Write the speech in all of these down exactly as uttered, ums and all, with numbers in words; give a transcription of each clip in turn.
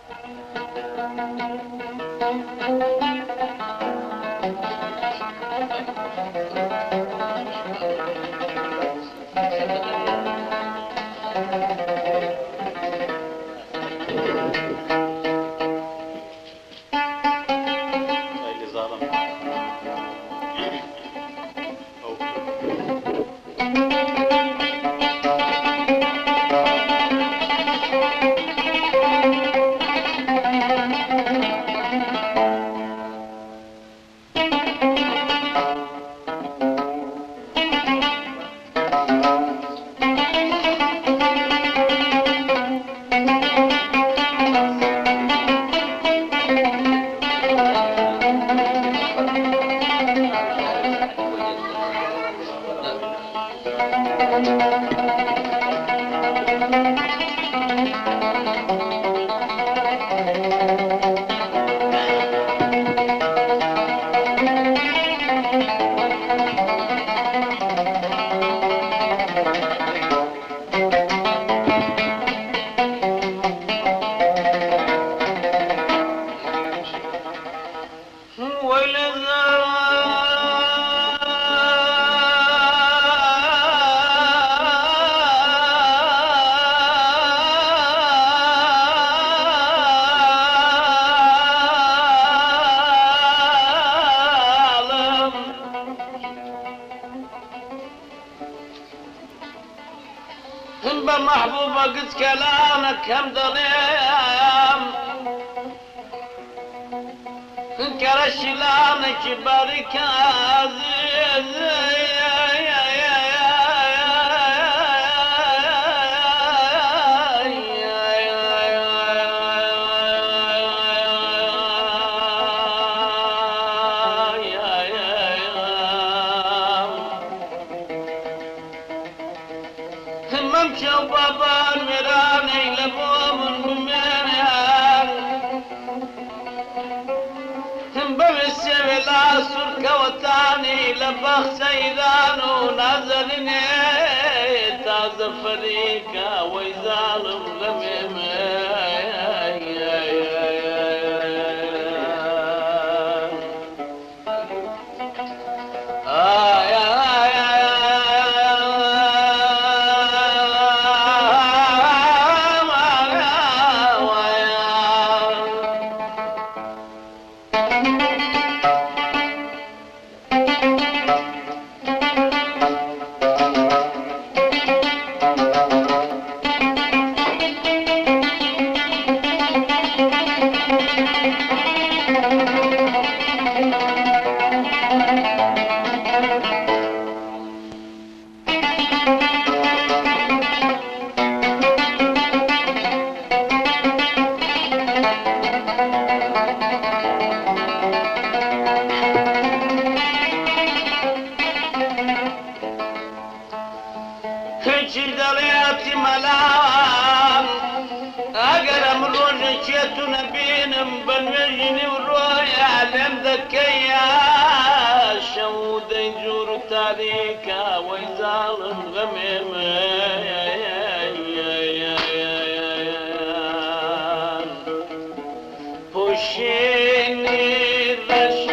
هم بمحبوبة قد كلامك هم ضليم انكر شلانك بارك عزيز ممشوا بابا الميراني لبوم الميران هم بمسي لا سرك وطاني لبخ سيدان ونازلني تاز فريقا ويزالم غميمي دلياتي ملام اقرم روج شيتو نبينم بنوجني وروي علم ذكيا شود يجور تاريكا ويزالم غميم بوشيني رش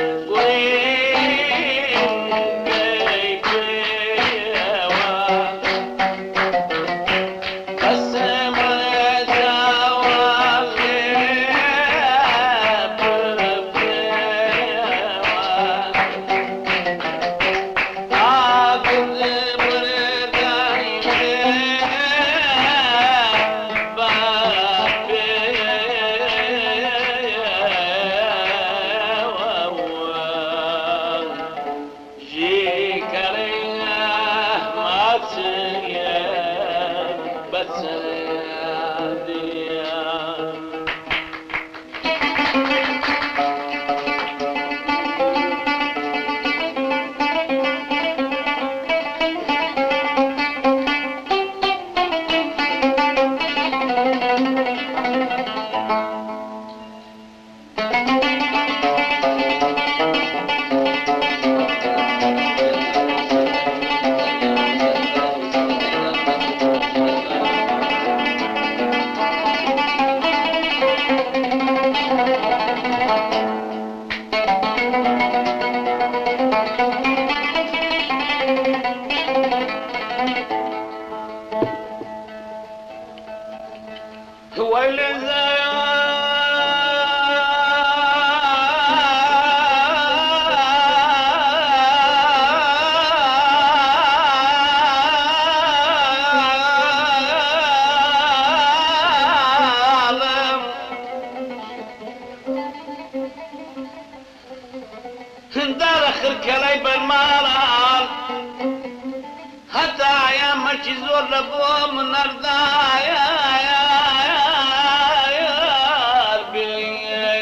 دار اخر كلاي بالمالان حتى يا ماشي زور لبو من ارضايا يا ربي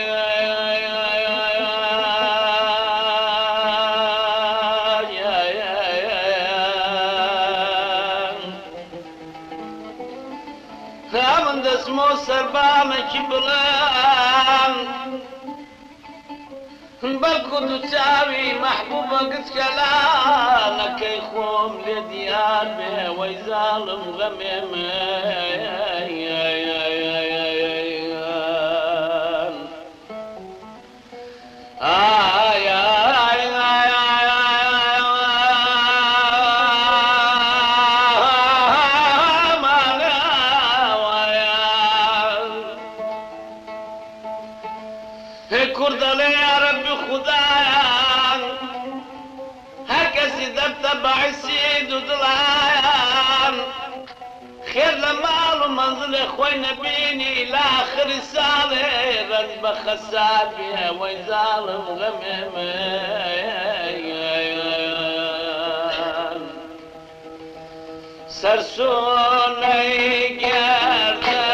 من دسمو سربان كبلان بلكو تساوي محبوبة قد كلامك يخوم لديار به ويظالم غميم كردلي يا ربي خدايا هكذا دبتبع السيد ودلايا خير لمال ومنزل اخوي نبيني الى اخر السالة رزب خسار بها ويظالم غميم سرسوني قرر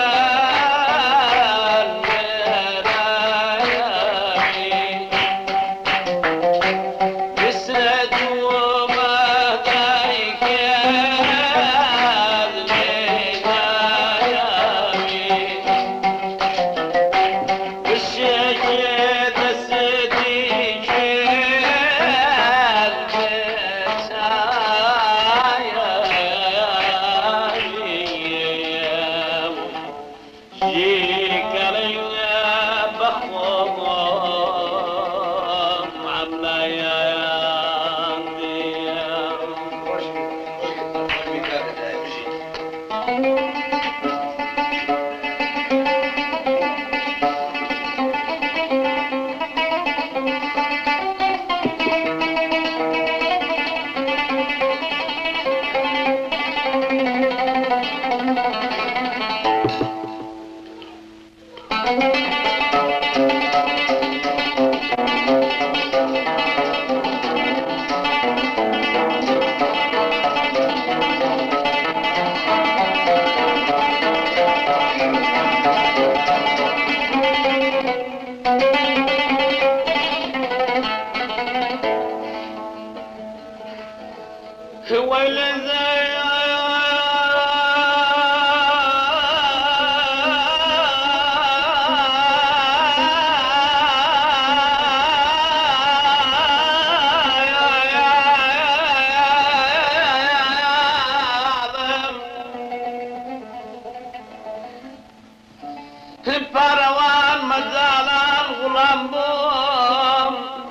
باروان مزالان غلام بوم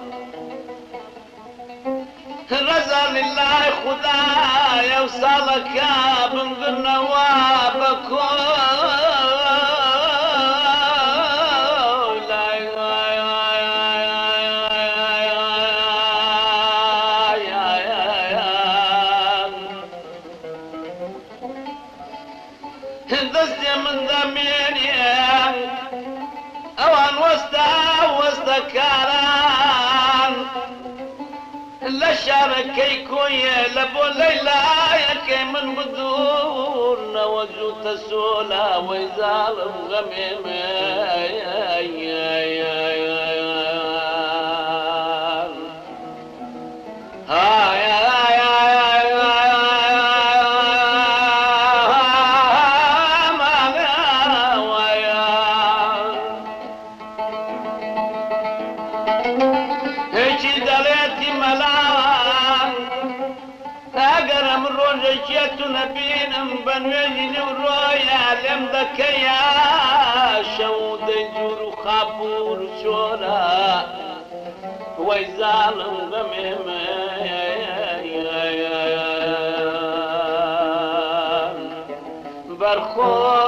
رزا لله خدا يوصلك من ذن وابكم دستي من ضميري اوان وسطا وسطا كاران لا شارك يكون لبو ليلى يكي من بدور نوجو تسولا ويظالم غميم نبين بنويني ورويا لم ذكيا شود جور خابور شورا ويزالم غميم برخو